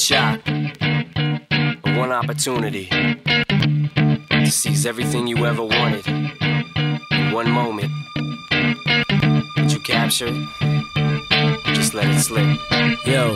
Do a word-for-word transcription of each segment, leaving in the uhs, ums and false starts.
shot, but one opportunity to seize everything you ever wanted in one moment. Did you capture it? Just let it slip. Yo.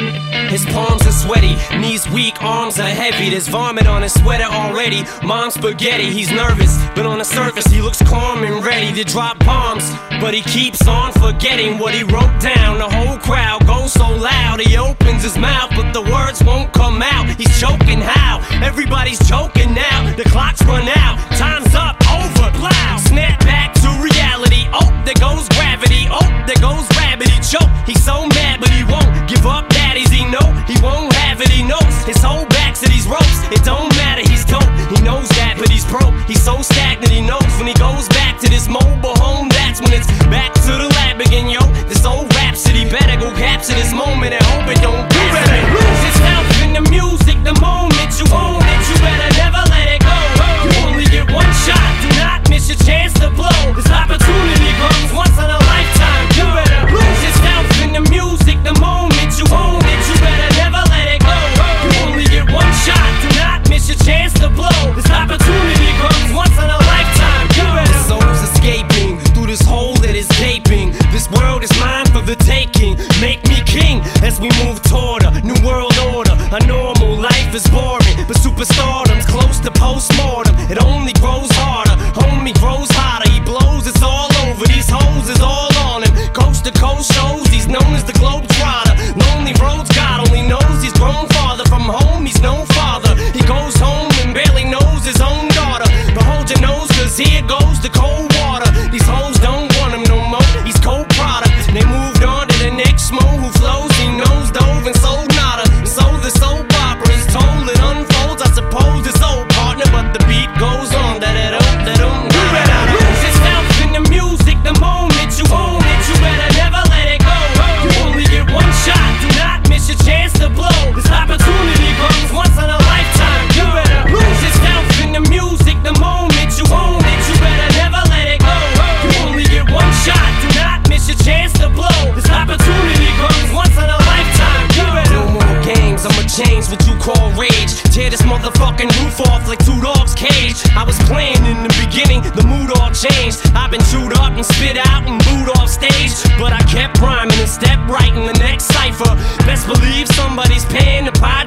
His palms are sweaty, knees weak, arms are heavy. There's vomit on his sweater already. Mom's spaghetti, he's nervous, but on the surface he looks calm and ready to drop bombs. But he keeps on forgetting what he wrote down. The whole crowd goes so loud, he opens his mouth, but the words won't come out. He's choking how? Everybody's choking now. The clock's run out, time's up, over, plow. Snap back to reality, oh, there goes gravity. Oh, there goes rabbit, he choke. He's so mad, but he won't give up. Daddies, he know he won't have it. He knows his whole back's to these ropes. It don't matter, he's dope. He knows that, but he's broke. He's so stagnant, he knows when he goes back to this mobile home, that's when it's back to the lab again, yo. This old rhapsody better go capture this moment and hope it don't you better lose yourself in the music the moment you own it. You better never let it go. You only get one shot, do not miss your chance to blow. This opportunity comes once in a lifetime. You better lose yourself in the music the moment you own it. You better never let it go. You only get one shot, do not miss your chance to blow. This opportunity comes once in a lifetime. You better. The soul's escaping through this hole that is gaping. This world is mine for the taking. Make me king as we move toward a new world order. A normal life is boring, but superstardom's close to postmortem. It only grows harder, homie grows hotter. He blows, it's all over. These hoes is all on him. Coast to coast shows, he's known as the Globetrotter. Lonely roads, God only knows he's grown farther from home. He's no father. He goes home and barely knows his own daughter. But hold your nose, cause here goes the cold water. These hoes don't want him no more. He's cold product. They moved on to the next mo who flows. He knows dove and sold nada. And so the soap opera is told. It unfolds, I suppose it's old partner, but the beat goes on. Da da da da da. You better lose yourself in the music the moment you own it. You better never let it go. You only get one shot, do not miss your chance to blow. This opportunity comes once in a lifetime. You better lose yourself in the music the moment you own it. You better never let it go. You only get one shot, do not miss your chance to blow. This opportunity comes once in a lifetime. You better. No more games, I'ma change what you call rage. Tear this motherfucking roof off like two dogs' cage. I was playing in the beginning, the mood all changed. I've been chewed up and spit out and booed off stage, but I kept rhyming and stepped right in the next cipher. Best believe somebody's paying the price.